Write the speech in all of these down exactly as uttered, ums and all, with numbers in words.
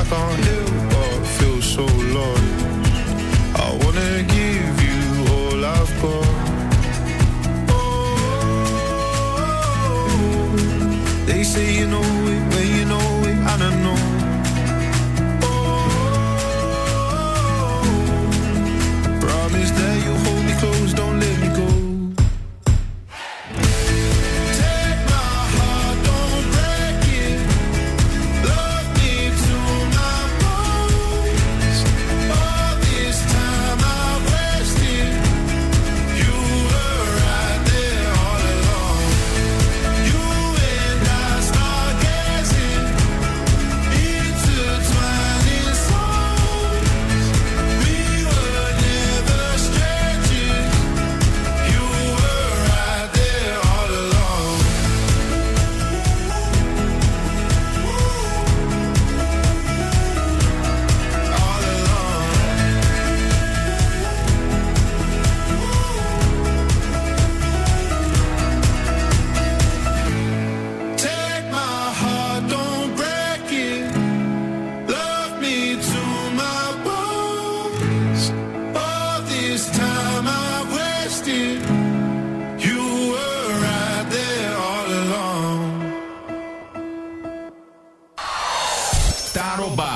can't help but feel so lost. I wanna give you all I've got. They say you know it, but you know it, and I know. Oh, promise that you'll hold me close, don't let me go. Take my heart, don't break it. Love me to my bones. All this time I've wasted. You were right there all along. You and I start gazing, intertwining songs. We were never strangers. You were right there all along. All along. Take my heart, don't break it. Love me to my bones. All this time I've wasted. You were right there all along. Tarobá.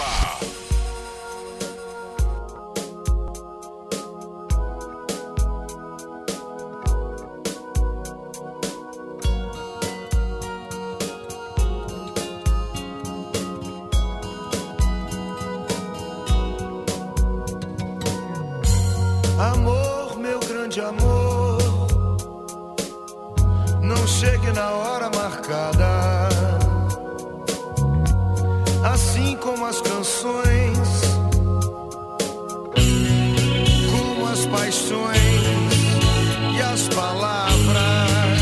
Amor, meu grande amor, não chegue na hora marcada. Assim como as canções, como as paixões e as palavras.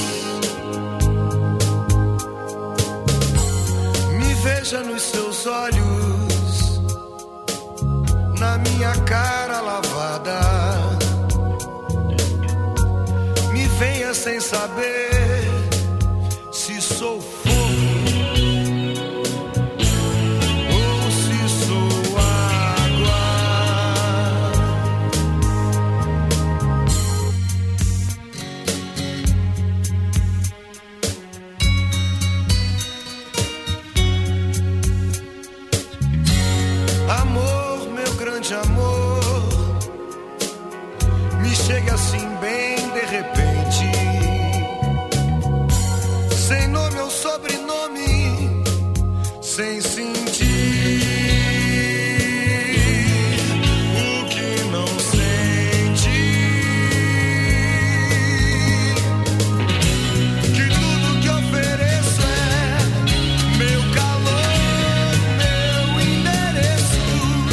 Me veja nos seus olhos, na minha cara lavada. Me venha sem saber se sou fogo ou se sou água. Amor, meu grande amor, me chega assim bem de repente, sem nome ou sobrenome, sem sentir o que não sente. Que tudo que ofereço é meu calor, meu endereço.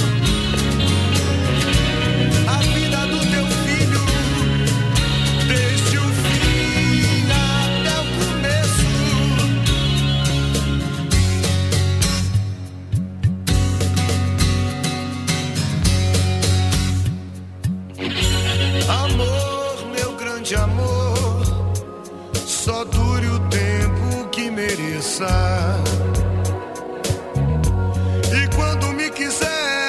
A vida do teu filho, desde o fim até o começo. Amor, meu grande amor, só dure o tempo que mereça. E quando me quiser,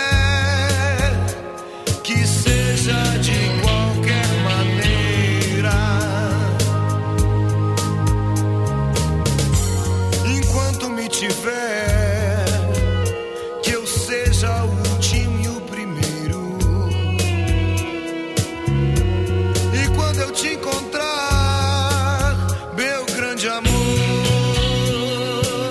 que seja de qualquer maneira. Enquanto me tiver, que eu seja o último e o primeiro. E quando eu te encontrar, meu grande amor,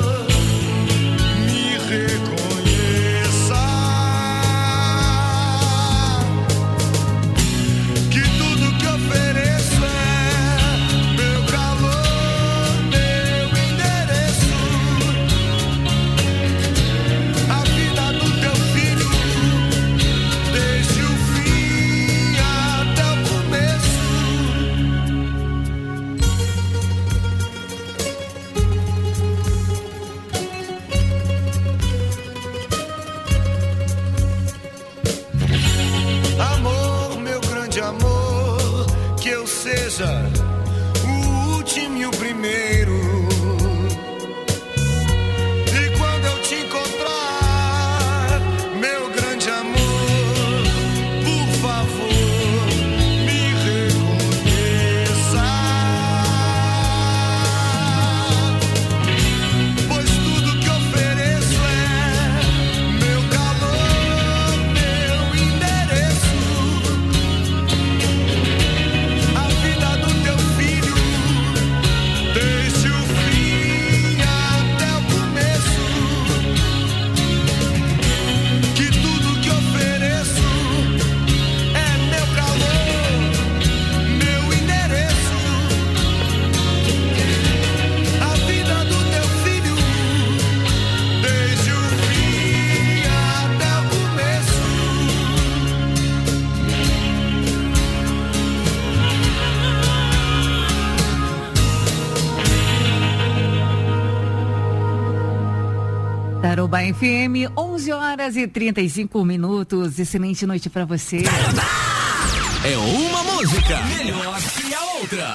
Tarobá F M, onze horas e trinta e cinco minutos. Excelente noite pra você. Tarobá! É uma música melhor que a outra.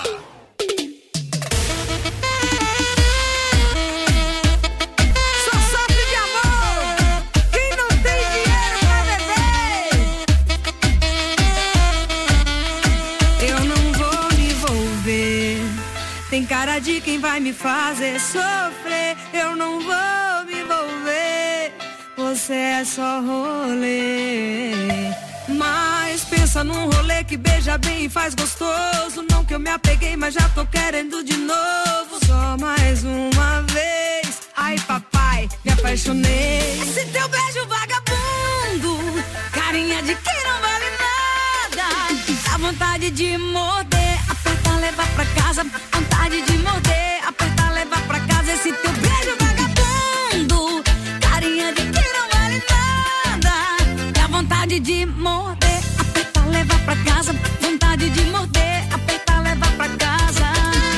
Só sofre de amor quem não tem dinheiro pra beber. Eu não vou me envolver. Tem cara de quem vai me fazer sofrer. Eu não vou me envolver. Você é só rolê. Mas pensa num rolê que beija bem e faz gostoso. Não que eu me apeguei, mas já tô querendo de novo. Só mais uma vez. Ai papai, me apaixonei. Esse teu beijo vagabundo, carinha de quem não vale nada. Dá vontade de morder, apertar, levar pra casa. Vontade de morder, apertar, levar pra casa. Esse teu beijo vagabundo, carinha de quem não vale nada. Dá vontade de morder, apertar, levar pra casa. Vontade de morder, apertar, levar pra casa.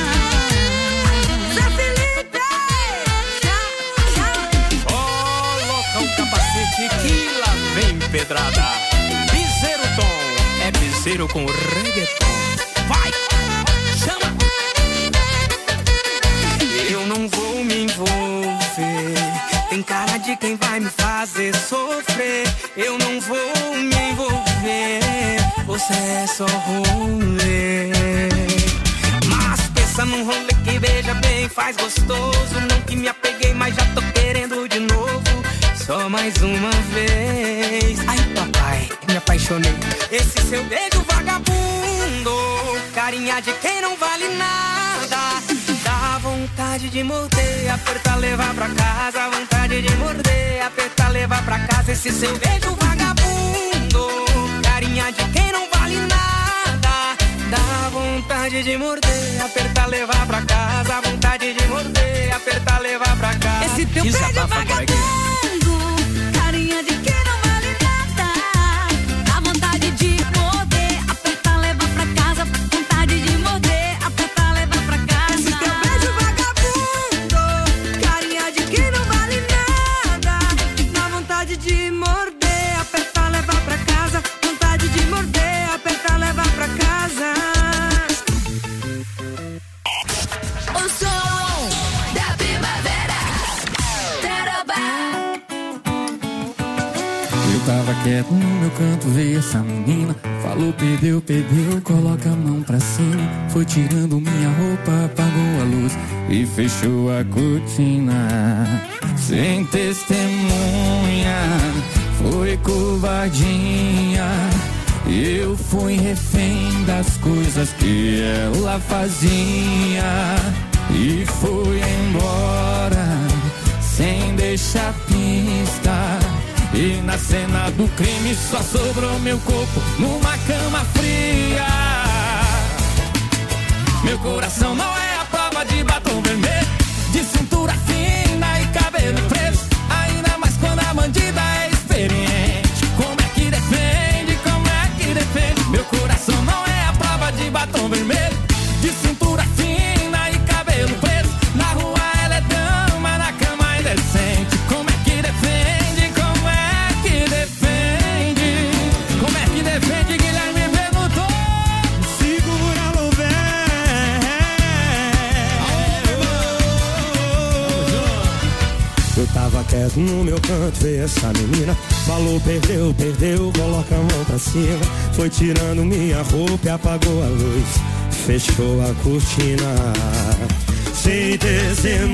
Zé Felipe, tchau, tchau. Coloca o capacete que lá vem pedrada. Piseiro Tom, é piseiro com reggaeton. Vai, chama. Eu não vou me envolver. Tem cara de quem vai me fazer sofrer. Eu não vou me envolver. Você é só rolê. Mas pensa num rolê que beija bem, faz gostoso. Não que me apeguei, mas já tô querendo de novo. Só mais uma vez. Ai papai, me apaixonei. Esse seu beijo vagabundo, carinha de quem não vale nada. Dá vontade de morder, apertar, levar pra casa. Vontade de morder, apertar, levar pra casa. Esse seu beijo vagabundo, carinha de quem não vale nada. Dá vontade de morder, apertar, levar pra casa. Vontade de morder, apertar, levar pra casa. Esse teu beijo vagabundo, carinha de quem não vale nada. Dá vontade de morder, apertar, levar pra casa. Vontade de morder, apertar, levar pra casa. Esse teu beijo vagabundo, carinha de quem não vale nada. Dá vontade de morder, apertar, levar pra casa. Vontade de morder, apertar, levar pra casa. O som da primavera. Tarobá. Eu tava quieto no meu canto, veio essa menina. Falou, perdeu, perdeu, coloca a mão pra cima. Foi tirando minha roupa, apagou a luz e fechou a cortina. Sem testemunha, foi covardia. Eu fui refém das coisas que ela fazia. E foi embora, sem deixar pista. E na cena do crime só sobrou meu corpo numa cama fria. Meu coração não é a prova de batom vermelho, de cintura fina e cabelo preso. Ainda mais quando a bandida é experiente. Como é que defende, como é que defende? Meu coração não é a prova de batom vermelho, de cintura fina e cabelo preso. Na rua ela é dama, na cama é indecente. Como é que defende, como é que defende? Como é que defende, Guilherme Benuto? Segura o Eu tava quieto no meu canto, veio essa menina. Falou, perdeu, perdeu, coloca a mão pra cima. Foi tirando minha roupa e apagou a luz, fechou a cortina. Sem testemunha,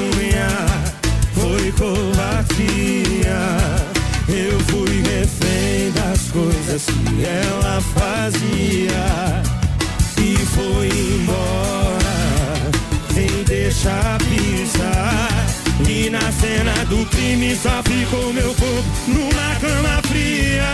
foi covardia. Eu fui refém das coisas que ela fazia. E foi embora, sem deixar pisar. E na cena do crime só ficou meu corpo numa cama fria.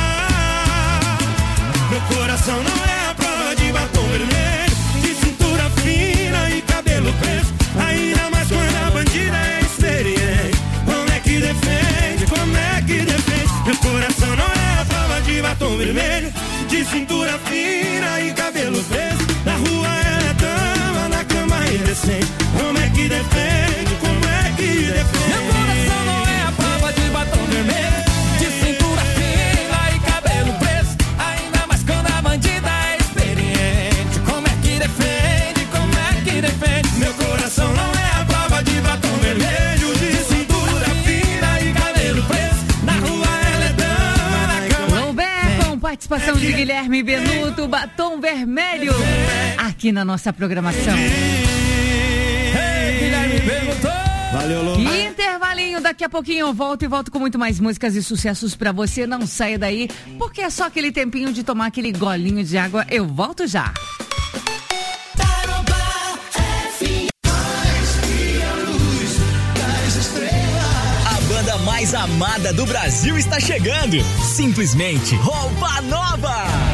Meu coração não é a prova de batom vermelho, de cintura fina e cabelo preso. Ainda mais quando a bandida é experiente. Como é que defende, como é que defende? Meu coração não é a prova de batom vermelho, de cintura fina e cabelo preso. Na rua ela é dama, na cama é indecente. Como é que defende, como é que defende? Meu coração não é participação de Guilherme Benuto, Batom Vermelho, aqui na nossa programação. Hey, Guilherme Benuto! Valeu, Lô. Intervalinho, daqui a pouquinho eu volto e volto com muito mais músicas e sucessos pra você. Não saia daí, porque é só aquele tempinho de tomar aquele golinho de água. Eu volto já. Mais amada do Brasil está chegando. Simplesmente Roupa Nova.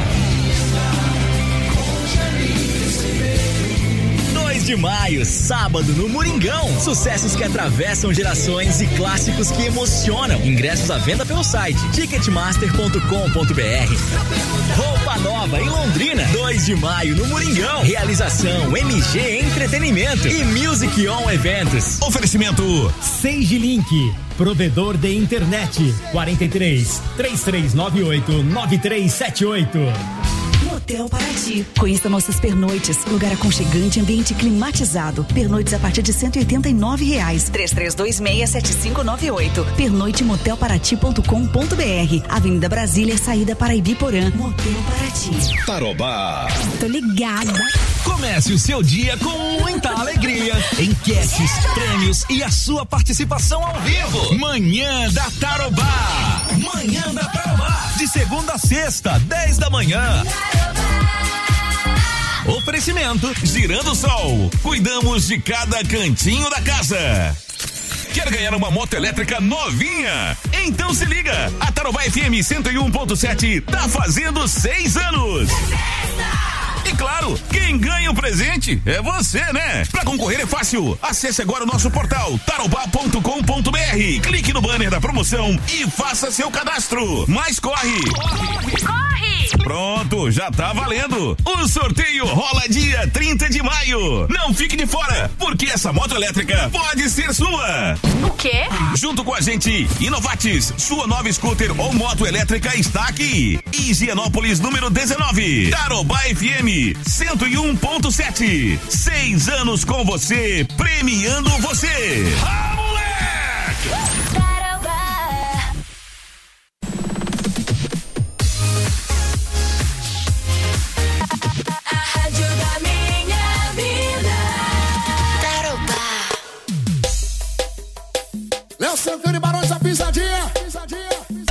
dois de maio, sábado no Moringão. Sucessos que atravessam gerações e clássicos que emocionam. Ingressos à venda pelo site ticketmaster ponto com ponto br. Roupa Nova em Londrina, dois de maio no Moringão. Realização M G Entretenimento e Music On Eventos. Oferecimento Sage Link, provedor de internet. quarenta e três, três três nove oito, nove três sete oito. Motel Paraty. Conheça nossas pernoites, lugar aconchegante, ambiente climatizado. Pernoites a partir de cento e oitenta e nove reais. três três dois seis, sete cinco nove oito. Pernoite motel paraty ponto com ponto br. Avenida Brasília, saída para Ibiporã. Motel Paraty. Tarobá. Tô ligada. Comece o seu dia com muita alegria. Enquetes, prêmios e a sua participação ao vivo. Manhã da Tarobá. Manhã da Tarobá. De segunda a sexta, dez da manhã. Oferecimento Girando o Sol. Cuidamos de cada cantinho da casa. Quer ganhar uma moto elétrica novinha? Então se liga. A Tarobá F M cento e um ponto sete tá fazendo seis anos. E claro, quem ganha o presente é você, né? Pra concorrer é fácil. Acesse agora o nosso portal tarobá ponto com ponto br. Clique no banner da promoção e faça seu cadastro. Mas corre! Corre! Corre! Pronto, já tá valendo. O sorteio rola dia trinta de maio. Não fique de fora, porque essa moto elétrica pode ser sua. O quê? Junto com a gente, Inovatis, sua nova scooter ou moto elétrica está aqui. Higienópolis número dezenove. Tarobá F M cento e um ponto sete. Seis anos com você, premiando você. Ah, moleque! A rádio da minha vida. Tarobá. Léo Santana e Barões da Pisadinha. Pisadinha.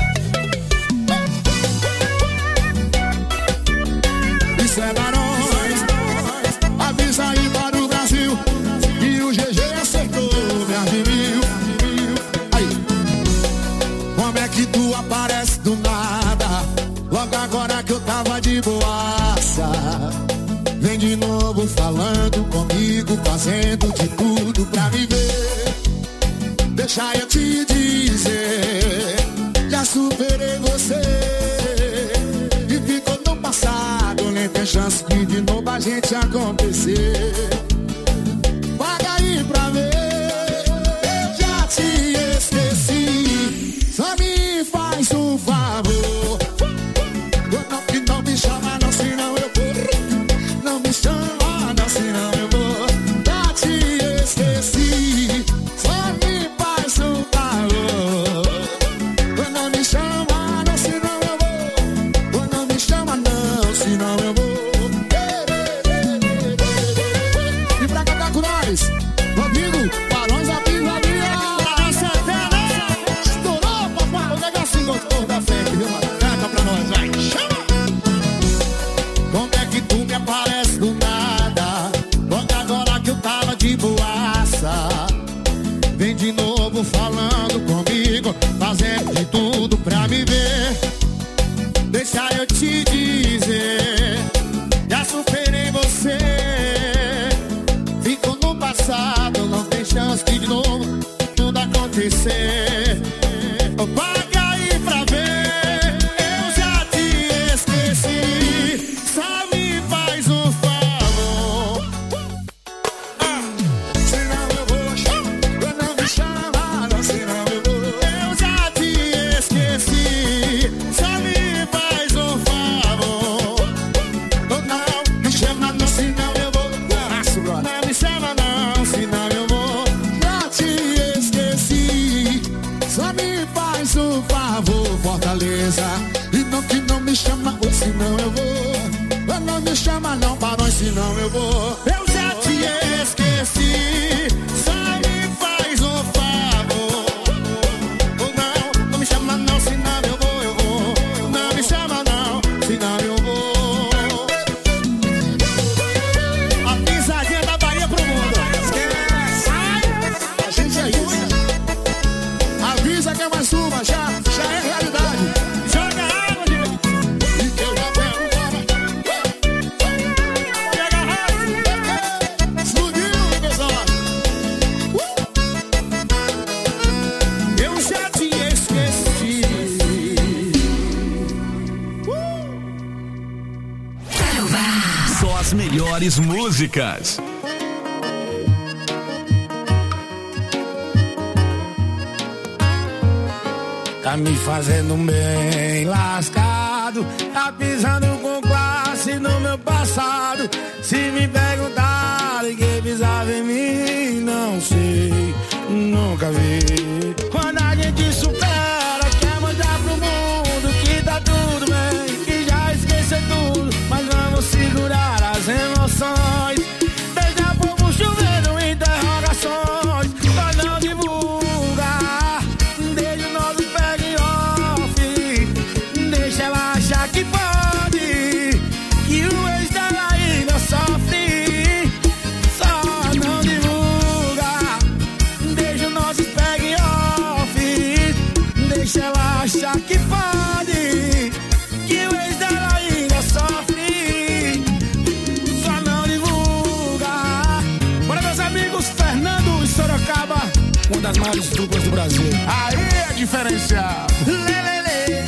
Isso é Barões, avisa aí para o Brasil, e o G G acertou, me admiro. Aí, como é que tu aparece do nada, logo agora que eu tava de boaça? Vem de novo falando comigo, fazendo de tudo pra me ver. Deixa eu te dizer, já superei você. Nem tem chance de de novo a gente acontecer. Paga aí pra ver, eu já te esqueci. Só me faz um favor, não, não me chama não, senão eu vou. Não me chama não, senão eu vou. Já te esqueci. Só me faz um favor, não me chama não, senão eu vou. Não me chama não, senão eu vou. E pra cantar com nós, Rodrigo, Barões da Pisadinha. Estourou, papai, o negocinho gostoso da frente, viu, mano? Canta pra nós, vai, chama! Como é que tu me aparece do nada, logo agora que eu tava de boaça? Vem de novo falando comigo, fazendo de tudo pra me ver. Deixa eu te dizer, já superei você. Ficou no passado, não tem chance de de novo tudo acontecer. Paga aí pra ver, eu já te esqueci. Só me faz um favor, ah, senão eu vou. Não me chama, não, senão eu vou. Eu já te esqueci. Só me faz um favor, oh, não me chama não, senão eu vou. Não me chama não, senão eu vou. Já te esqueci. Só me faz um favor, Fortaleza, e não, que não me chama, ou senão eu vou. Não me chama não, barões, senão eu vou. Eu já te esqueci, só me faz um favor. Ou não, não me chama não, senão eu vou, eu vou. Não me chama não, senão eu vou. A pisadinha da Bahia pro mundo. Esquece. A gente é isso. Avisa que é mais uma, já, já é realidade. Joga água de mim. E que eu já pego fora. Pega a rádio. Explodiu, pessoal. Uh! Eu já te esqueci. Só as melhores músicas. Tá me fazendo bem lascado, tá pisando com classe no meu passado. Se me perguntarem quem pisava em mim, não sei, nunca vi. Quando a gente supera, quer mostrar pro mundo que tá tudo bem, que já esqueceu tudo, mas vamos segurar as emoções. Deixa o povo chovendo interrogações, pra não divulgar. Deixa o nosso pega em off, deixa ela achar que pode, que o ex dela ainda sofre. Só não divulga. Deixa o nosso pega em off, deixa ela achar que pode, que o ex dela ainda sofre. Só não divulga. Bora, meus amigos, Fernando e Sorocaba, uma das maiores duplas do Brasil. Aí é diferencial. Lelele.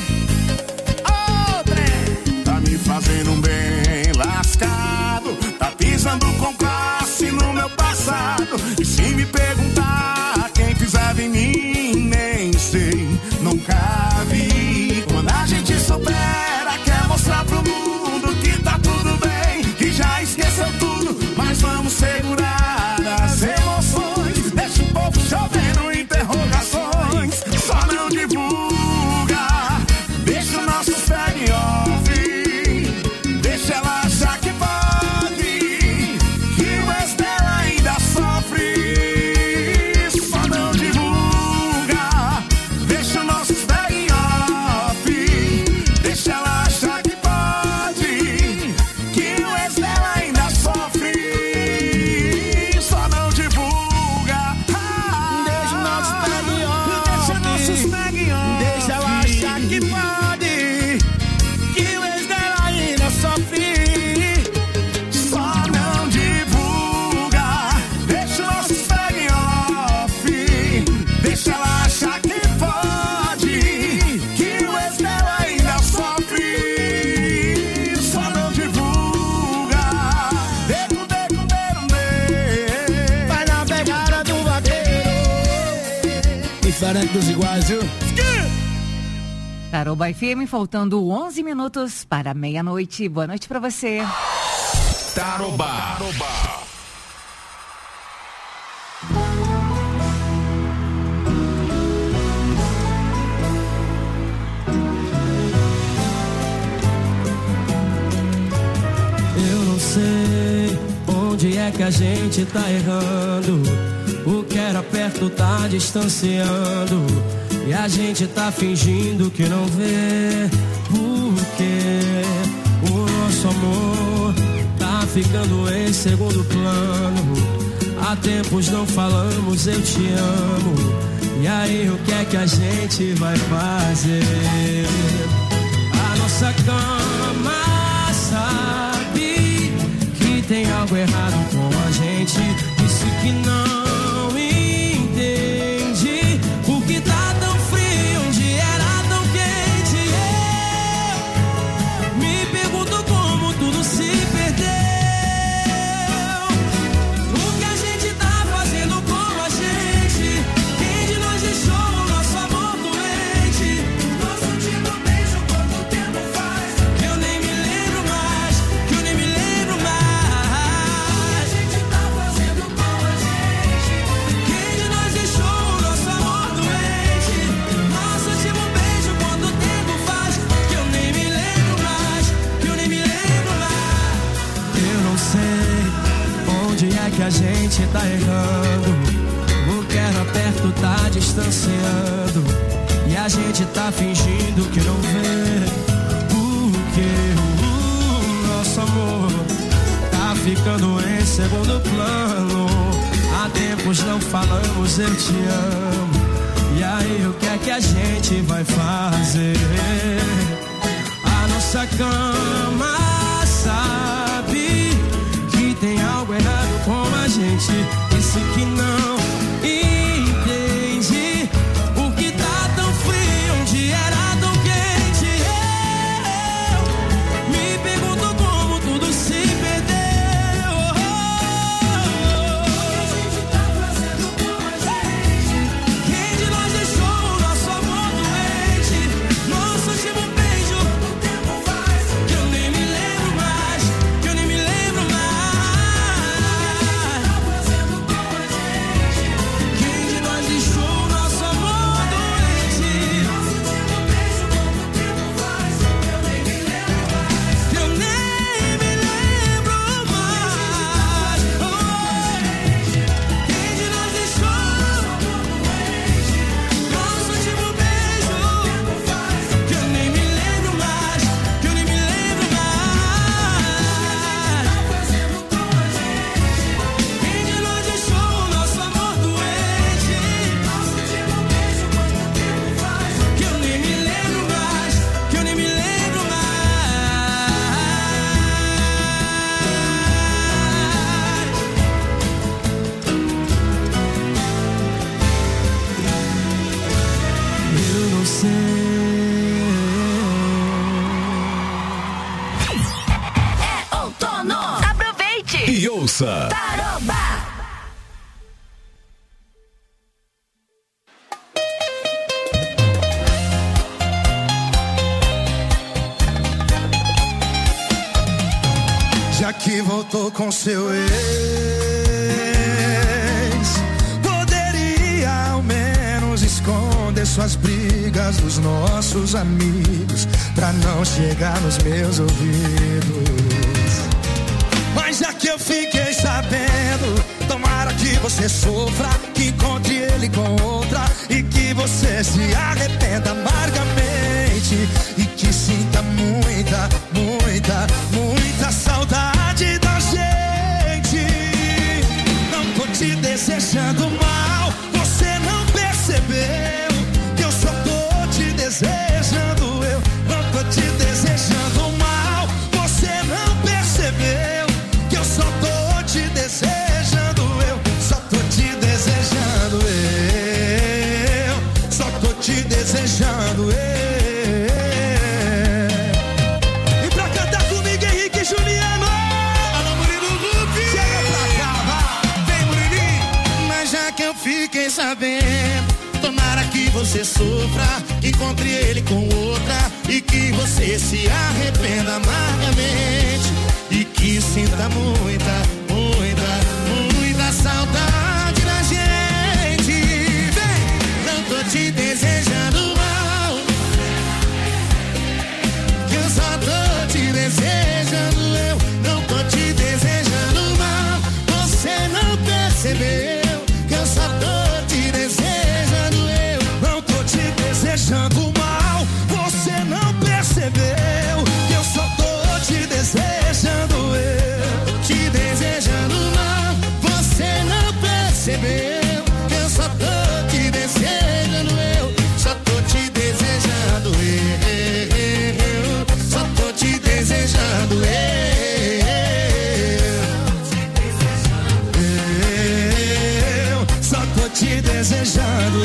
Outra. Tá me fazendo um bem lascado, tá pisando com classe no meu passado. E se me perguntar quem pisava em mim, nem sei, nunca vi. Quando a gente supera, quer mostrar pro mundo que tá tudo bem, que já esqueceu tudo, mas vamos segurar as emoções. Deixa o povo chovendo interrogações, só não divulga. Deixa o nosso pega em off, deixa ela achar que pode, que o ex dela ainda sofre. Só não divulga. Deixa o nosso pega em off, deixa ela achar que pode, que o ex dela ainda sofre. Só não divulga. Deixa o nosso pega em off, deixa nossos pega em off, deixa ela achar que pode, que o ex dela ainda sofre. Só não divulga. Deixa o nosso pega em off, deixa ela achar que pode, que o ex dela ainda sofre. Só não divulga. Deco, deco, deco, deco. Vai na pegada do vaqueiro, diferente dos iguais, viu? Tarouba F M, faltando onze minutos para meia-noite. Boa noite pra você. Tarouba. Eu não sei onde é que a gente tá errando. O que era perto tá distanciando, e a gente tá fingindo que não vê. Porque o nosso amor tá ficando em segundo plano. Há tempos não falamos eu te amo, e aí o que é que a gente vai fazer? A nossa cama sabe que tem algo errado com a gente. Disse que não entende o que tá tão frio onde era tão quente. Eu me pergunto como tudo se perdeu. O que a gente tá fazendo com a gente? Quem de nós deixou o nosso amor doente? Nosso último beijo, quanto tempo faz? Que eu nem me lembro mais, que eu nem me lembro mais. O que a gente tá fazendo com a gente? gente tá errando, o que era perto tá distanciando, e a gente tá fingindo que não vê, porque o nosso amor tá ficando em segundo plano. Há tempos não falamos eu te amo, e aí o que é que a gente vai fazer? A nossa cama sabe que tem algo errado com a gente, disse que não entende por que tá tão frio onde era tão quente. Eu me pergunto como tudo se perdeu. O que a gente tá fazendo com a gente? Quem de nós deixou o nosso amor doente? Nosso último beijo, o tempo faz que eu nem me lembro mais, que eu nem me lembro mais. Quem de nós deixou o nosso amor doente? Nosso último beijo, quanto tempo faz que eu nem me lembro mais, que eu nem me lembro mais. Quem de nós deixou o nosso amor doente? Nosso último beijo, o tempo faz que eu nem me lembro mais, que eu nem me lembro mais. Quem de nós deixou o nosso amor doente? Nosso último beijo, quanto tempo faz que eu nem me lembro mais, que eu nem me lembro mais. Eu não sei. É outono. Aproveite. E ouça. Taroba. Já que voltou com seu ex, poderia ao menos esconder suas brigas dos nossos amigos, pra não chegar nos meus ouvidos. Mas já que eu fiquei sabendo, tomara que você sofra, que encontre ele com outra, e que você se arrependa amargamente, e que sinta muita, muita, muita saudade da gente. Não tô te desejando mal, você não percebeu que eu só tô te desejando. Eu não tô te desejando mal, você não percebeu que eu só tô te desejando. Eu só tô te desejando. Eu só tô te desejando. Eu. E pra cantar comigo, Henrique e Juliano. Alô, Murilo Lupe. Chega pra cá, vai. Vem, Murilinho. Mas já que eu fiquei sabendo, tomara que você sofra, que encontre ele com outra, e que você se arrependa amargamente, e que sinta muita, muita, muita saudade da gente. Vem, não tô te desejando mal, que eu só tô te desejando. Eu não tô te desejando mal, você não percebeu que eu só tô te desejando. Eu não tô te desejando mal, você não percebeu que eu só tô te desejando. Eu te desejando mal, você não percebeu que eu só tô te desejando. Eu só tô te desejando. Eu só tô te desejando. Eu só tô te desejando.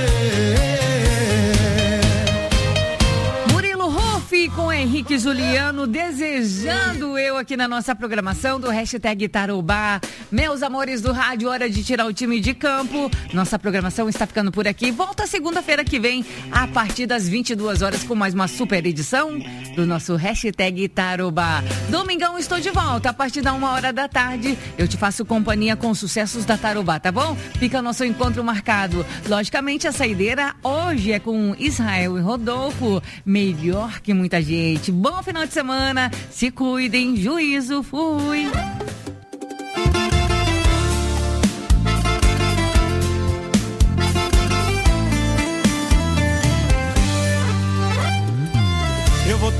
Murilo Ruff com Henrique e Juliano, desejando eu aqui na nossa programação do hashtag Tarobá. Meus amores do rádio, hora de tirar o time de campo. Nossa programação está ficando por aqui. Volta segunda-feira que vem, a partir das vinte e duas horas, com mais uma super edição do nosso hashtag Tarobá. Domingão estou de volta, a partir da uma hora da tarde. Eu te faço companhia com sucessos da Tarobá, tá bom? Fica nosso encontro marcado. Logicamente, a saideira hoje é com Israel e Rodolfo. Melhor que muita gente. Bom final de semana. Se cuidem. Juízo. Fui.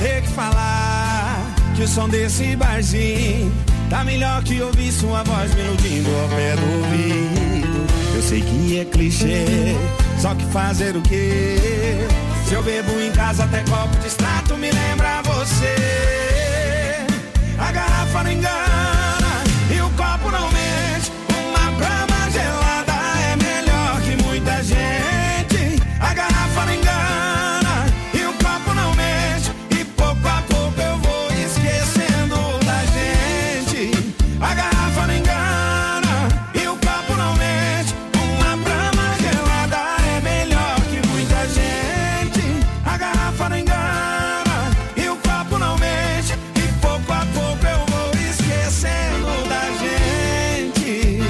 ter que falar que o som desse barzinho tá melhor que ouvir sua voz me iludindo ao pé do ouvido. Eu sei que é clichê, só que fazer o quê? Se eu bebo em casa até copo de extrato me lembra você. A garrafa não engana e o copo não mente. Uma brama gelada é melhor que muita gente. A garrafa não engana e o copo não mente. E pouco a pouco eu vou esquecendo da gente. A garrafa não engana e o copo não mente. Uma brama gelada é melhor que muita gente. A garrafa não engana e o copo não mente. E pouco a pouco eu vou esquecendo da gente.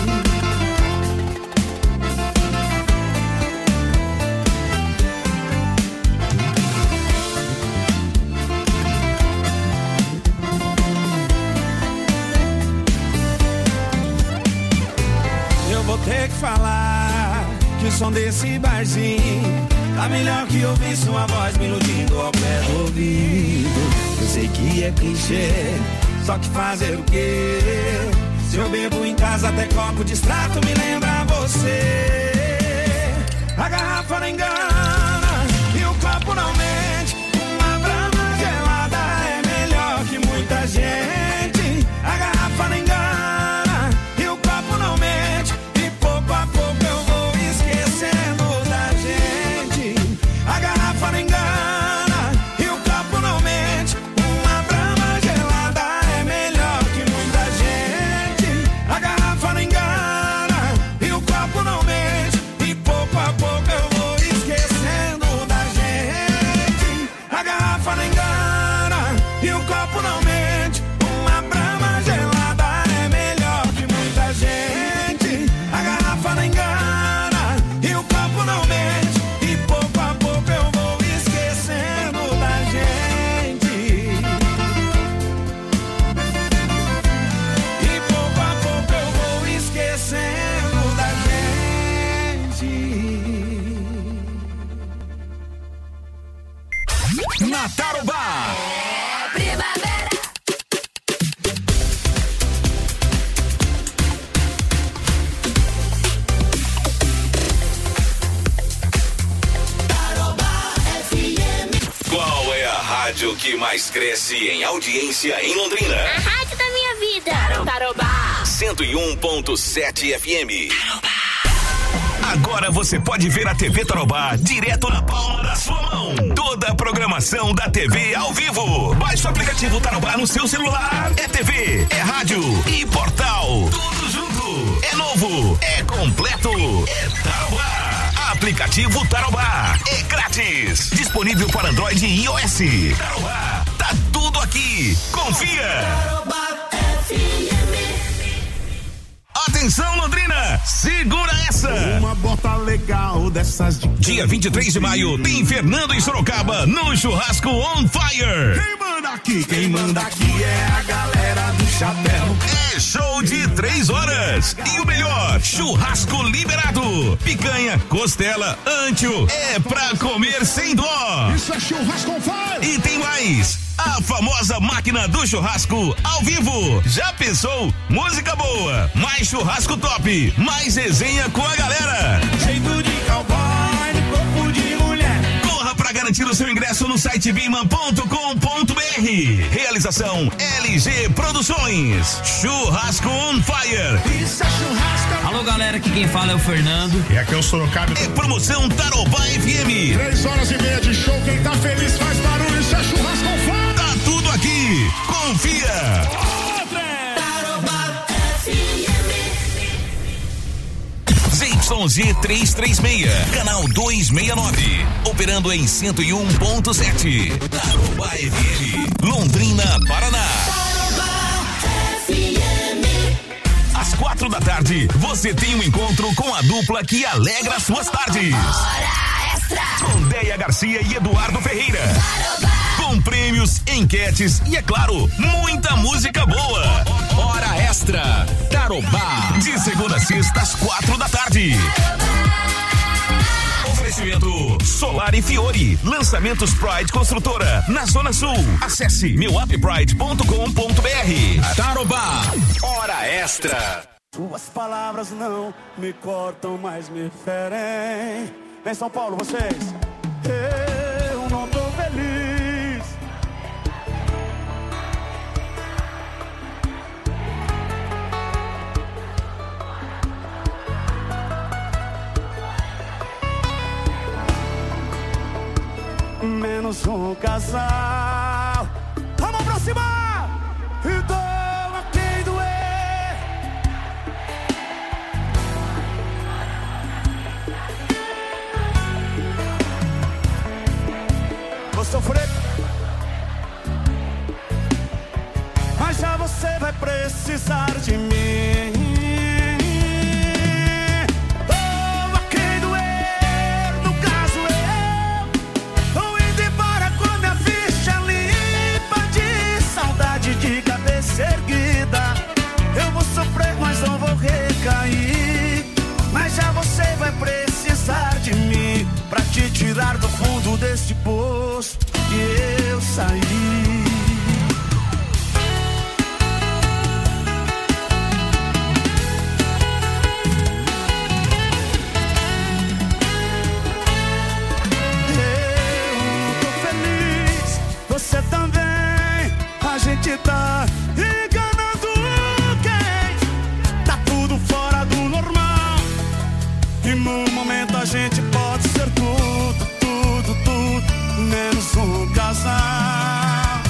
Eu vou ter que falar que o som desse barzinho tá melhor que ouvir sua voz me iludindo ao pé do ouvido. Eu sei que é clichê, só que fazer o quê? Se eu bebo em casa até copo de extrato me lembra você. A garrafa não engana e o copo não mente. Uma brama gelada é melhor que muita gente. A garrafa não engana e o copo não mente. E pouco a pouco eu vou esquecendo da gente. A garrafa não engana e o copo não mente. Uma brama gelada é melhor que muita gente. A garrafa não engana e o copo não mente. E pouco a pouco eu vou esquecendo da gente. A garrafa não engana e o copo não mente. Uma brama gelada é melhor que muita gente. A garrafa não engana e o copo não mente. E pouco a pouco eu vou esquecendo da gente. E pouco a pouco eu vou esquecendo da gente. Na Tarobá. Primavera. Qual é a rádio que mais cresce em audiência em Londrina? A rádio da minha vida. Tarobá. cento e um ponto sete F M. Agora você pode ver a T V Tarobá direto na palma da sua mão. Toda a programação da T V ao vivo. Baixe o aplicativo Tarobá no seu celular. É T V, é rádio e portal. Tudo junto. É novo, é completo. É Tarobá. Aplicativo Tarobá. É grátis. Disponível para Android e iOS. Tarobá. Tá tudo aqui. Confia. Tarobá F M. Atenção, Londrina! Segura essa! Uma bota legal dessas de... Dia vinte e três de maio, tem Fernando em Sorocaba, no Churrasco On Fire. Quem manda aqui? Quem manda aqui é a galera do chapéu. É show de três horas. E o melhor, churrasco liberado. Picanha, costela, antio. É pra comer sem dó. Isso é Churrasco On Fire. E tem mais. A famosa máquina do churrasco ao vivo. Já pensou? Música boa, mais churrasco top, mais resenha com a galera. Jeito de cowboy, corpo de mulher. Corra pra garantir o seu ingresso no site biman ponto com ponto br. Realização L G Produções. Churrasco On Fire. Isso é churrasco. Alô, galera, aqui quem fala é o Fernando. E aqui é o Sorocaba. É promoção Tarobá F M. Três horas e meia de show, quem tá feliz faz barulho. Isso é Churrasco On Fire. Tá tudo aqui. Confia. Tarobá F M. Z Y Z trezentos e trinta e seis, canal duzentos e sessenta e nove, operando em cento e um ponto sete. Tarobá F M, Londrina, Paraná. Tarobá F M. Às quatro da tarde, você tem um encontro com a dupla que alegra suas tardes. Hora extra. Com Deia Garcia e Eduardo Ferreira. Tarobá. Com prêmios, enquetes e, é claro, muita música boa. Hora extra. Tarobá. De segunda a sexta, às quatro da tarde. Oferecimento Solar Ferrari Fiore. Lançamentos Pride Construtora, na Zona Sul. Acesse meu up pride ponto com ponto b r. Tarobá, hora extra. Suas palavras não me cortam, mas me ferem. Em São Paulo, vocês. Eu não tô feliz. Menos um casal. Vamos pra cima! E dou a quem doer. Vou sofrer, mas já você vai precisar de mim. Dou a quem doer, no caso eu. Vou indo embora com minha ficha limpa de saudade de cabeça erguida. Eu vou sofrer, mas não vou recair. Mas já você vai precisar de mim pra te tirar do fundo desse poço que eu saí. Você também, a gente tá enganando quem tá tudo fora do normal. E no momento a gente pode ser tudo, tudo, tudo, menos um casal.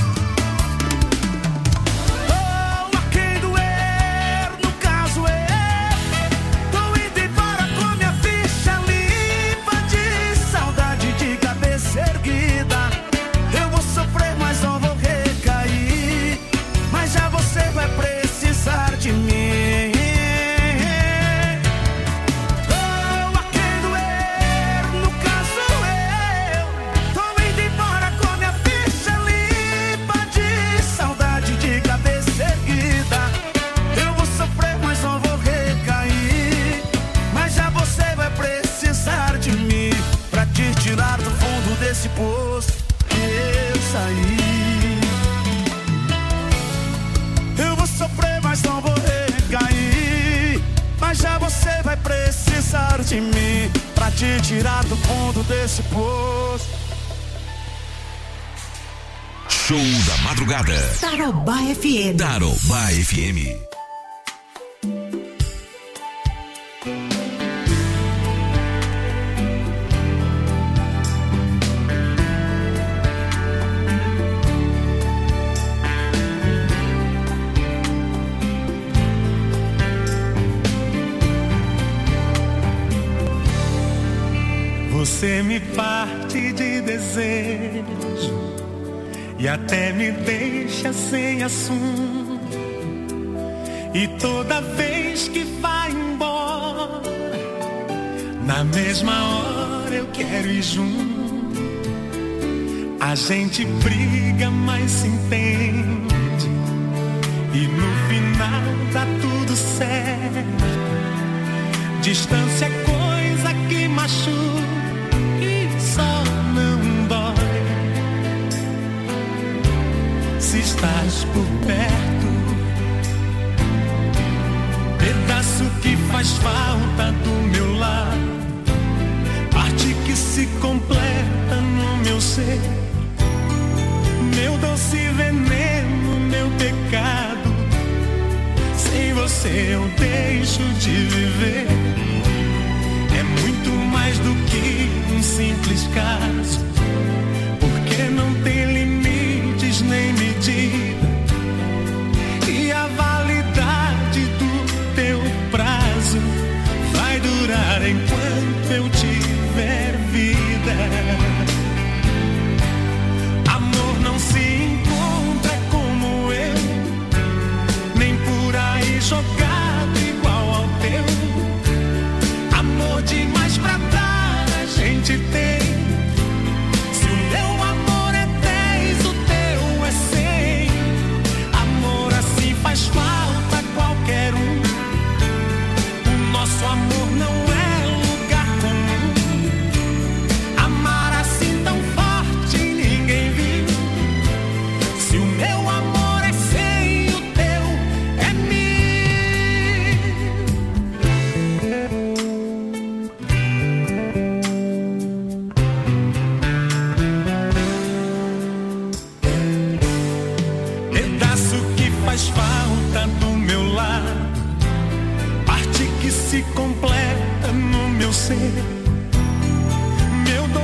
Oh, a quem doer, no caso eu. Tô indo embora com minha ficha limpa de saudade de cabeça erguida. Eu vou sofrer, mas não vou recair. Mas já você vai precisar de mim. Oh, a quem doer, no caso eu. Tô indo embora com minha ficha limpa de saudade de cabeça erguida. Eu vou sofrer, mas não vou recair. Mas já você vai precisar de mim pra te tirar do fundo desse poço eu saí. Eu vou sofrer, mas não vou recair. Mas já você vai precisar de mim pra te tirar do fundo desse poço. Show da madrugada. Tarobá F M. Tarobá F M. Você me parte de desejo e até me deixa sem assunto. E toda vez que vai embora, na mesma hora eu quero ir junto. A gente briga, mas se entende, e no final dá tudo certo. Distância é coisa que machuca e só não dói. Se estás por perto, pedaço que faz falta do meu lado, parte que se completa no meu ser, meu doce veneno, meu pecado. Sem você eu deixo de viver. É muito mais do que um simples caso, porque não tem limites nem medida, e a validade do teu prazo vai durar enquanto eu tiver vida. Amor não se encontra como eu, nem por aí jogado igual ao teu.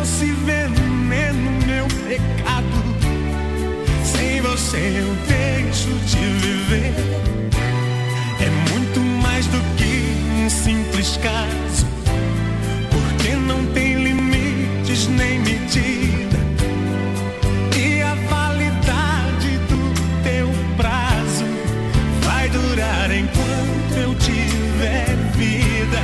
se vê no meu pecado. Sem você eu deixo de viver. É muito mais do que um simples caso, porque não tem limites nem medida. E a validade do teu prazo vai durar enquanto eu tiver vida.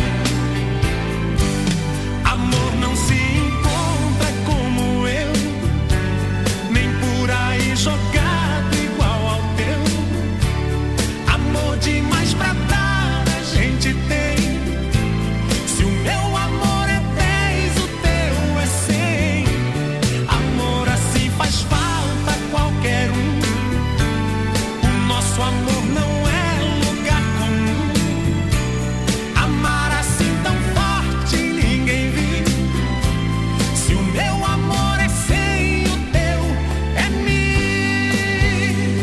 Amor não se encontra como eu, nem por aí jogado igual ao teu. Amor demais pra dar a gente tem. Se o meu amor é dez, o teu é cem. Amor assim faz falta a qualquer um. O nosso amor não é lugar comum. Amar assim tão forte ninguém viu. Se o meu amor é cem, o teu é mil.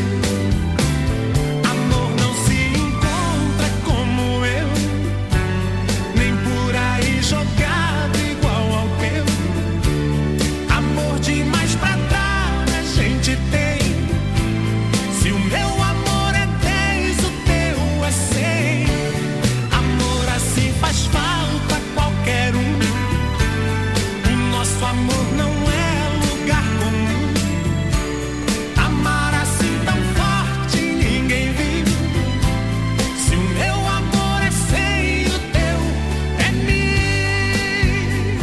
Amor não se encontra como eu, nem por aí jogado igual ao teu. Amor demais pra dar a gente tem. Se o meu amor é dez, o teu é cem. Amor assim faz falta a qualquer um. O nosso amor não é lugar comum. Amar assim tão forte ninguém viu. Se o meu amor é cem, o teu é mil.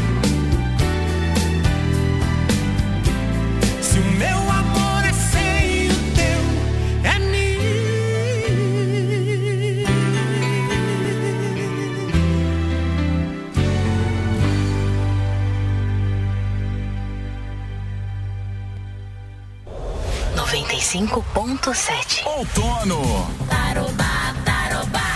Se o meu amor é cem, o teu é mil. noventa e cinco ponto sete. Outono. Tarobá, tarobá.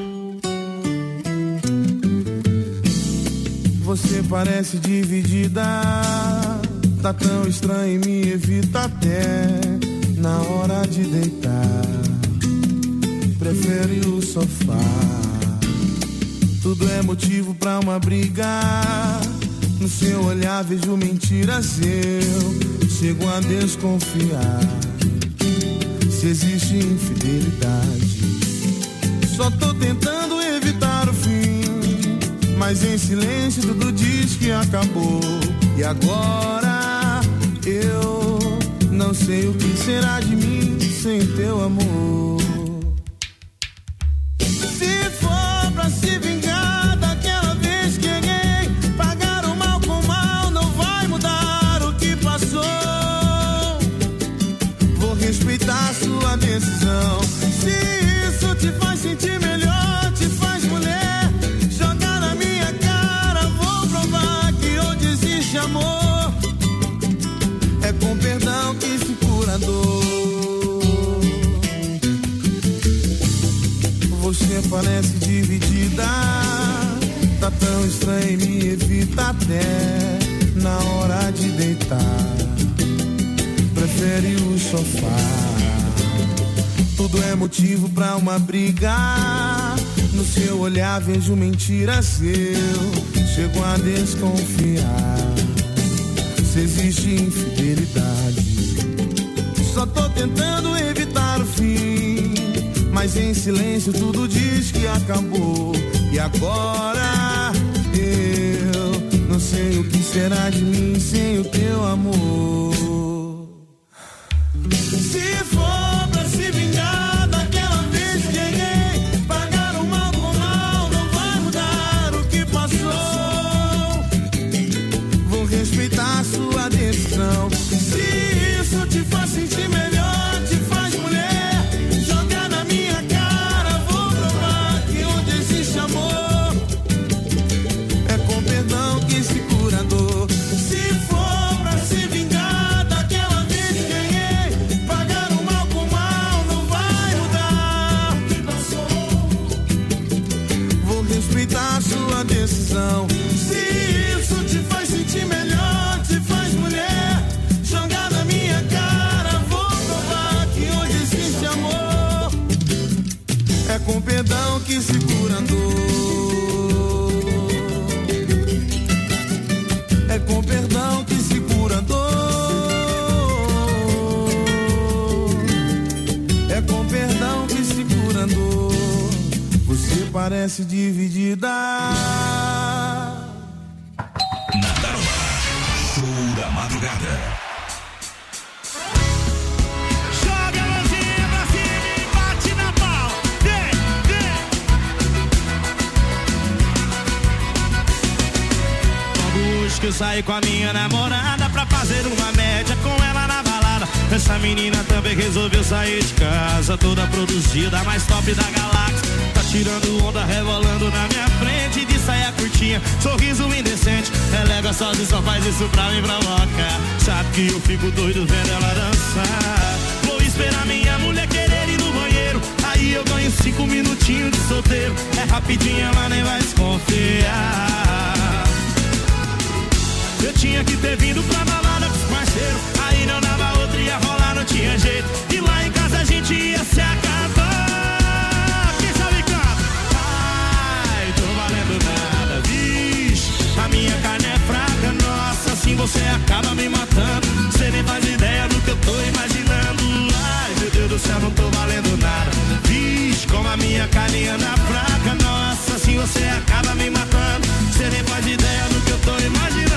Você parece dividida, tá tão estranho e me evita até na hora de deitar. Prefere o sofá. Tudo é motivo pra uma briga. No seu olhar vejo mentiras, eu chego a desconfiar. Se existe infidelidade, só tô tentando evitar o fim, mas em silêncio tudo diz que acabou. E agora eu não sei o que será de mim sem teu amor. Se for pra se vingar daquela vez que errei, pagar o mal com mal não vai mudar o que passou. Vou respeitar sua decisão. Se isso te faz sentir melhor, te faz mulher, jogar na minha cara, vou provar que onde existe amor é com perdão que se cura a dor. Você parece dividida, tá tão estranha e me evita até na hora de deitar. Prefere o sofá. Tudo é motivo pra uma briga. No seu olhar vejo mentiras, eu chego a desconfiar. Se existe infidelidade, só tô tentando evitar o fim, mas em silêncio tudo diz que acabou. E agora eu não sei o que será de mim sem o teu amor. Se for pra se vingar daquela vez que errei, pagar o mal com mal não vai mudar o que passou. Vou respeitar sua decisão. Se isso te faz sentir melhor, te faz mulher, jogar na minha cara, vou provar que onde existe amor é com perdão que se cura a dor. Se for amanhece dividida. Na Tarobá, show da madrugada. Joga a mãozinha pra cima e bate na pau. Vem, vem. Logo hoje que eu saí com a minha namorada pra fazer uma média com ela na balada. Essa menina também resolveu sair de casa, toda produzida, mais top da galáxia. Tá tirando onda, rebolando na minha frente, de saia curtinha, sorriso indecente. Relega sozinho, só faz isso pra me provocar. Sabe que eu fico doido vendo ela dançar. Vou esperar minha mulher querer ir no banheiro, aí eu ganho cinco minutinhos de solteiro. É rapidinho, ela nem vai desconfiar. Eu tinha que ter vindo pra balada com os parceiros, aí não dava outra, ia rolar, não tinha jeito. E lá em casa a gente ia se acabar. Quem sabe canta? Ai, tô valendo nada, vixe. A minha carne é fraca, nossa, assim você acaba me matando. Você nem faz ideia do que eu tô imaginando. Ai, meu Deus do céu, não tô valendo nada, vixe. Como a minha carne anda fraca, nossa, assim você acaba me matando. Você nem faz ideia do que eu tô imaginando.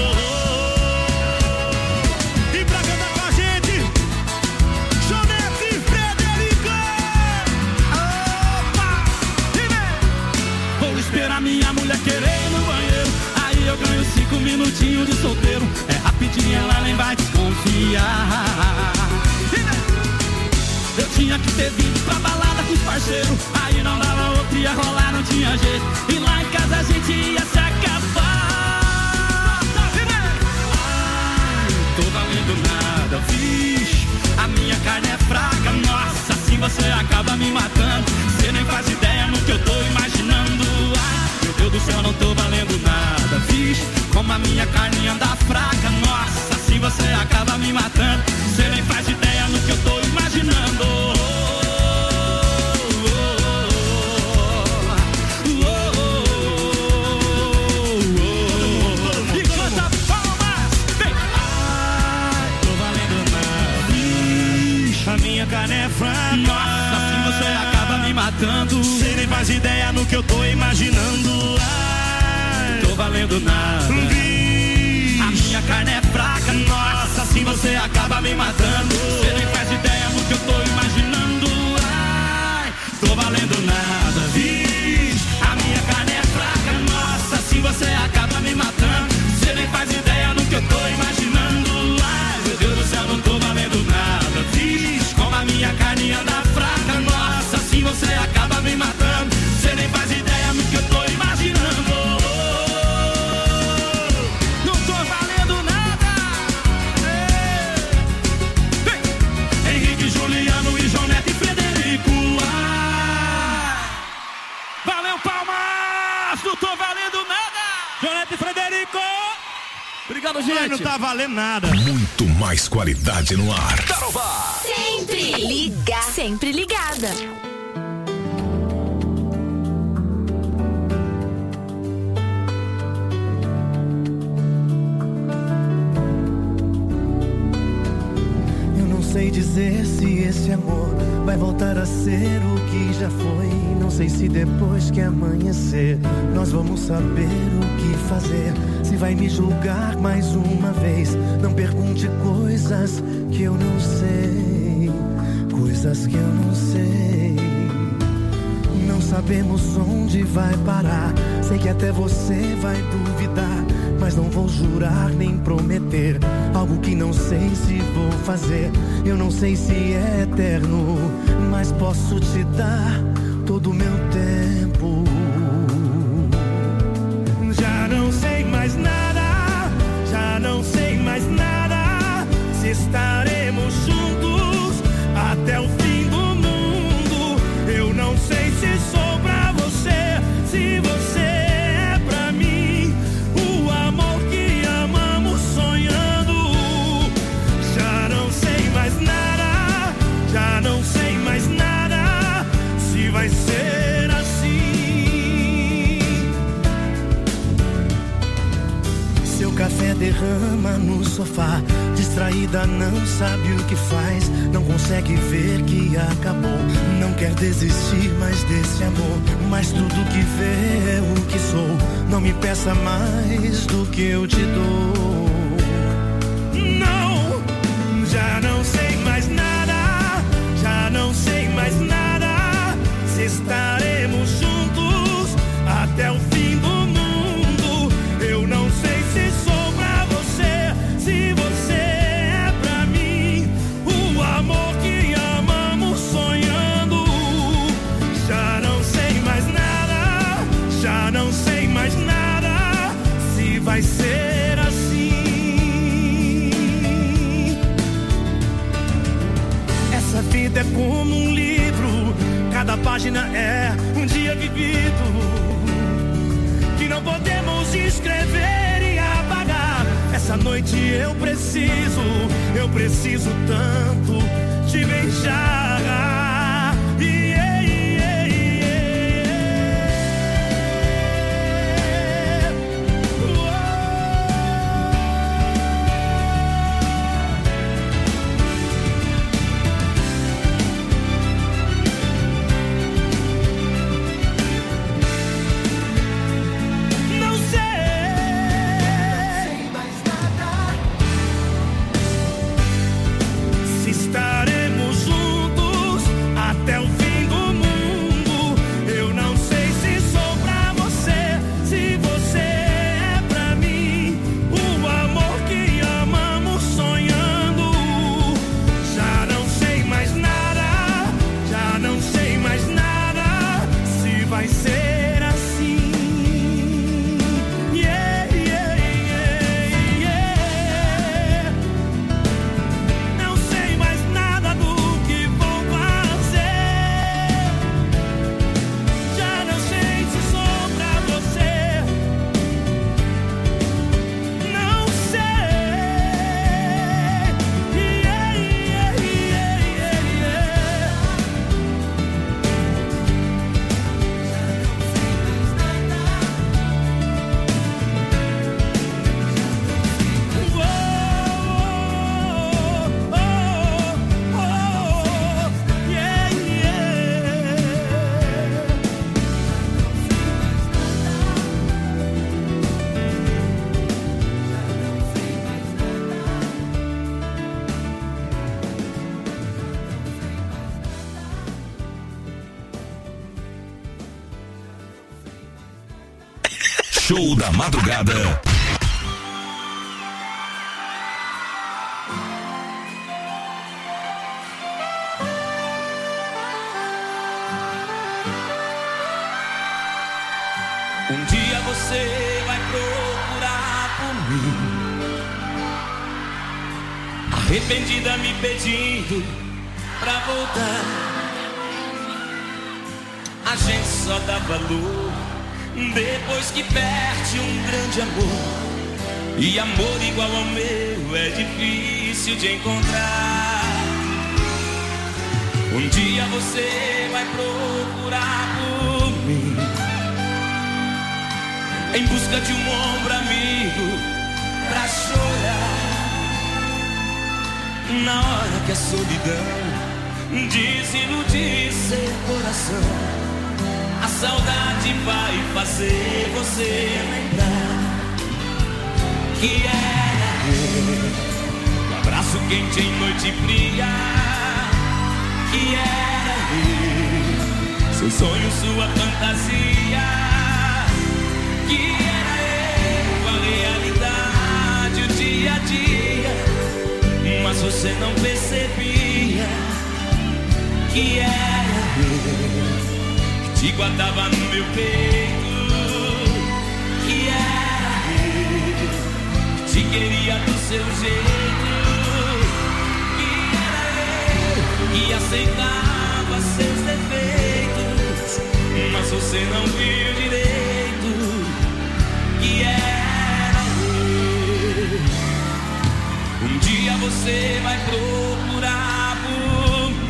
Esperar minha mulher querer ir no banheiro, aí eu ganho cinco minutinhos de solteiro. É rapidinho, ela nem vai desconfiar. Eu tinha que ter vindo pra balada com os parceiros, aí não dava outra, ia rolar, não tinha jeito. E lá em casa a gente ia se acabar. Ai, tô valendo nada, vixe. A minha carne é fraca, nossa, assim você acaba me matando. Você nem faz ideia no que eu tô imaginando. Ai, meu Deus do céu, não tô valendo nada, vixe. Como a minha carne anda fraca, nossa, assim você acaba me matando. Você nem faz ideia no que eu tô imaginando. E canta palmas, vem. Ai, tô valendo nada, vixe. A minha carne é fraca, nossa, assim você acaba me matando. Você nem faz ideia no que eu tô imaginando. Ai, tô valendo nada, vixe. A minha carne é fraca, nossa, assim você acaba me matando. Você nem faz ideia no que eu tô imaginando. Ai, tô valendo nada, vixe. A minha carne é fraca, nossa, assim você acaba me matando. Você nem faz ideia no que eu tô imaginando. Ai, meu Deus do céu, não tô valendo nada, vixe. Como a minha carne anda fraca, nossa, assim você acaba me matando. Você nem faz ideia no que eu tô imaginando. Não tô valendo nada. Ei. Henrique, Juliano e João Neto e Frederico. Ah. Valeu, palmas. Não tô valendo nada. João Neto e Frederico. Obrigado, gente. Não tá valendo nada. Muito mais qualidade no ar. Tarobá. Sempre liga. Sempre ligada. Eu não sei dizer se esse amor vai voltar a ser o que já foi. Não sei se depois que amanhecer nós vamos saber o que fazer. Se vai me julgar mais uma vez, não pergunte coisas que eu não sei, coisas que eu não sei. Não sabemos onde vai parar, sei que até você vai duvidar, mas não vou jurar nem prometer algo que não sei se vou fazer. Eu não sei se é eterno, mas posso te dar todo o meu tempo. Já não sei mais nada, já não sei mais nada, se estaremos juntos até o fim do mundo. Eu não sei se sou pra você, se você é pra mim, o amor que amamos sonhando. Já não sei mais nada, já não sei mais nada, se vai ser assim. café derrama no sofá. Distraída, não sabe o que faz. Não consegue ver que acabou. Não quer desistir mais desse amor. Mas tudo que vê é o que sou. Não me peça mais do que eu te dou. Não, já não sei mais nada. Já não sei mais nada. Se estaremos juntos até o fim do mundo. Eu não sei se sou pra você, se você é pra mim. O amor que amamos sonhando. Já não sei mais nada, já não sei mais nada. Se vai ser assim. Essa vida é como um livro. Cada página é um dia vivido. Que não podemos escrever e apagar. Essa noite eu preciso, eu preciso tanto te beijar. Yeah, yeah, yeah. Não sei mais nada. Se estaremos juntos até o fim do mundo. Eu não sei se sou pra você, se você é pra mim. O amor que amamos sonhando. Já não sei mais nada, já não sei mais nada. Se vai ser assim. Yeah, yeah, yeah, yeah. Não sei mais nada do que vou fazer. Já não sei se sou pra você. Não sei. Yeah, yeah, yeah, yeah, yeah. Show da madrugada. Um dia você vai procurar por mim, arrependida me pedindo pra voltar. A gente só dá valor depois que perde um grande amor. E amor igual ao meu é difícil de encontrar. Um dia você vai procurar por mim, em busca de um ombro amigo pra chorar. Na hora que a solidão desiludir seu coração, a saudade vai fazer você lembrar que era eu, o abraço quente em noite fria. Que era eu, seu sonho, sua fantasia. Que era eu, a realidade, o dia a dia. Mas você não percebia que era eu, te guardava no meu peito. Que era eu, te queria do seu jeito. Que era eu, que aceitava seus defeitos. Mas você não viu direito que era eu. Um dia você vai procurar por mim.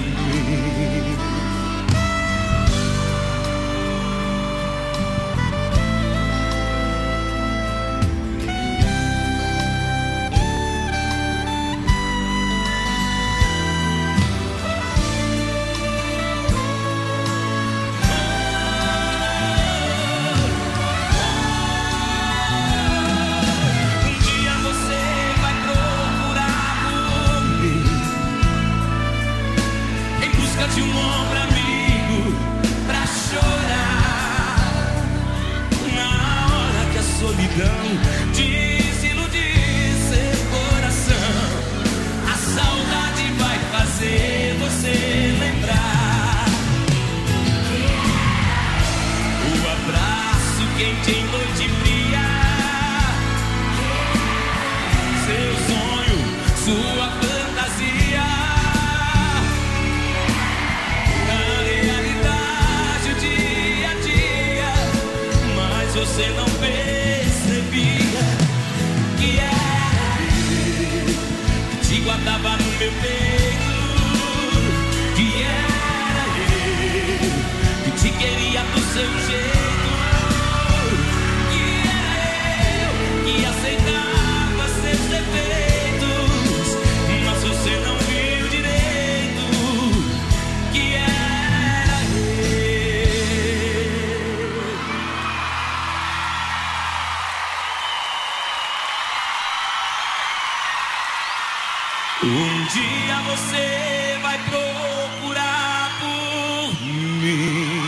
Um dia você vai procurar por mim.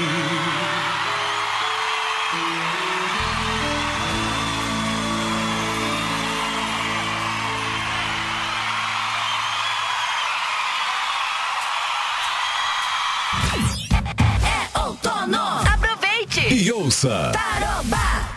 É outono. Aproveite E ouça. Taroba.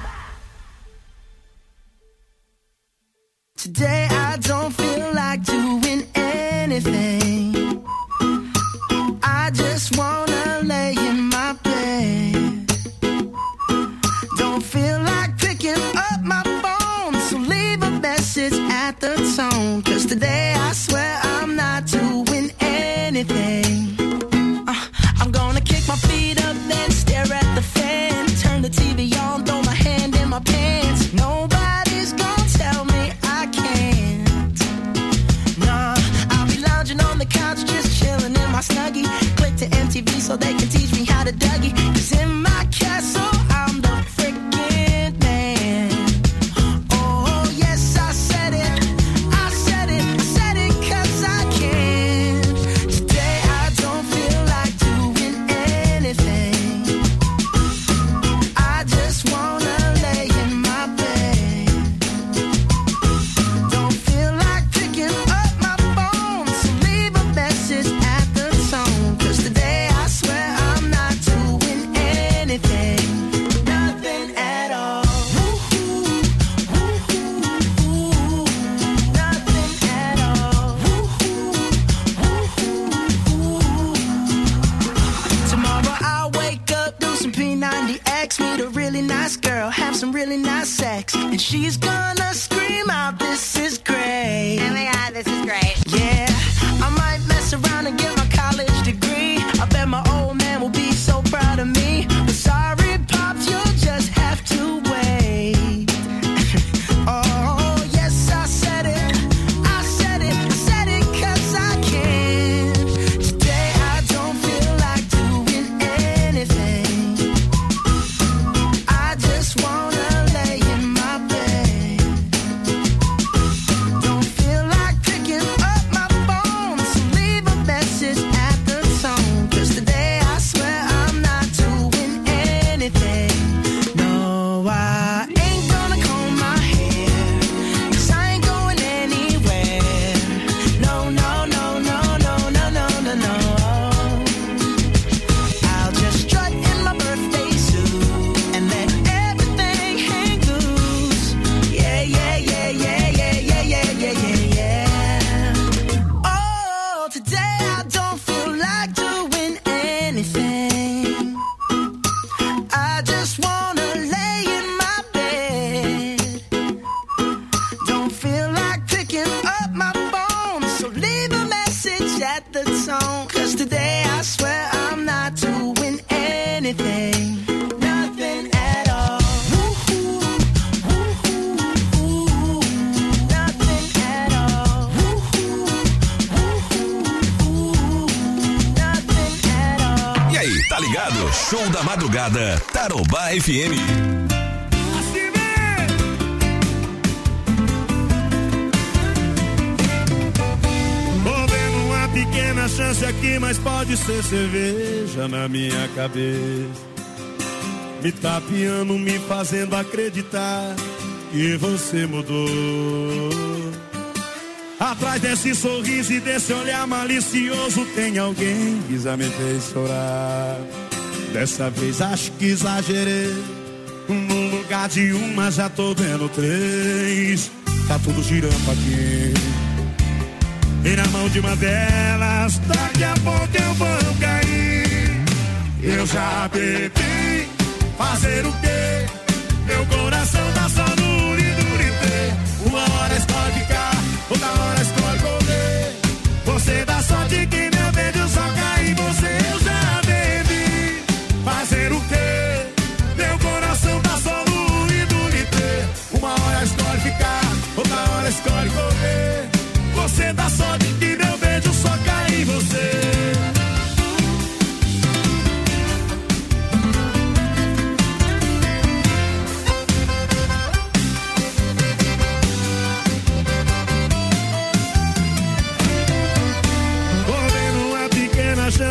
Today I don't feel like doing anything. I just wanna lay in my bed. Don't feel like picking up my phone, so leave a message at the tone. Cause today I swear I'm not doing anything. uh, I'm gonna kick my feet up, then stare at the fan. Turn the T V on, throw my hand in my pants. Nobody's gonna tell me I can't. Nah, I'll be lounging on the couch, just chilling in my Snuggie. Click to M T V so they can teach me how to Dougie. Cause in my castle, I'm the freaking man. Oh, yes, I said it. I said it. I said it cause I can. Today I don't feel like doing anything. I just wanna lay in my bed. Don't feel like picking up my phone, so leave a message at the tone. Cause today I swear I'm not doing anything. Nothing at all. Woo-hoo, woo-hoo, woo-hoo. Nothing at all. Woo-hoo, woo-hoo, woo-hoo. Tomorrow I'll wake up, do some P ninety X, meet a really nice girl, have some really nice sex, and she's gonna scream out, "This is great." Oh my God, this is great. Yeah, I might mess around and get my college degree. I bet my old man will be so proud of me. But sorry, Pops, you'll just have to wait. Oh, yes, I said it. I said it. I said it cause I can. Today I don't feel like doing anything. I just wanna lay in my bed. Don't feel like picking up my phone, so leave a message at the tone. Cause today I swear I'm not doing anything. No, I ain't gonna comb my hair, cause I ain't going anywhere. No, no, no, no, no, no, no, no, no. I'll just strut in my birthday suit and let everything hang loose. Yeah, yeah, yeah, yeah, yeah, yeah, yeah, yeah, yeah, yeah. Oh, today I don't feel like doing anything. I just wanna lay in my bed. Don't feel like picking up my phone, so leave a message at the tone. Cause today I swear I'm not doing anything. Nothing at all. Woo-hoo, woo-hoo, woo-hoo. Nothing at all. Woo-hoo, woo-hoo, woo-hoo. Nothing at all. E aí, tá ligado? Show da madrugada, Tarobá F M. Tô vendo uma pequena chance aqui, mas pode ser cerveja na minha cabeça. Me tapeando, me fazendo acreditar que você mudou. Atrás desse sorriso e desse olhar malicioso tem alguém que já me fez chorar. Dessa vez acho que exagerei. No lugar de uma já tô vendo três. Tá tudo girando aqui. E na mão de uma delas, daqui a pouco eu vou cair. Eu já bebi, fazer o quê? Meu coração tá só no lidurité. Uma hora escolhe ficar, outra hora escolhe correr. Você dá sorte que meu beijo só cai em você. Eu já bebi, fazer o quê? Meu coração tá só no lidurité. Uma hora escolhe ficar, outra hora escolhe correr. Você dá sorte que meu beijo só cai em você.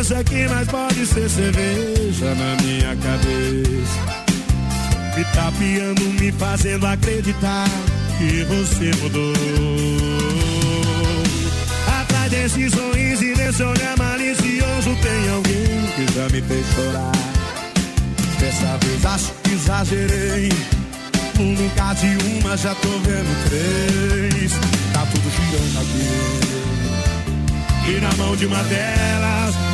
Isso aqui mais pode ser cerveja na minha cabeça. Me tapeando, me fazendo acreditar que você mudou. Atrás desse sorriso e desse olhar malicioso tem alguém que já me fez chorar. Dessa vez acho que exagerei. No caso de uma já tô vendo três. Tá tudo girando aqui. E na mão de uma delas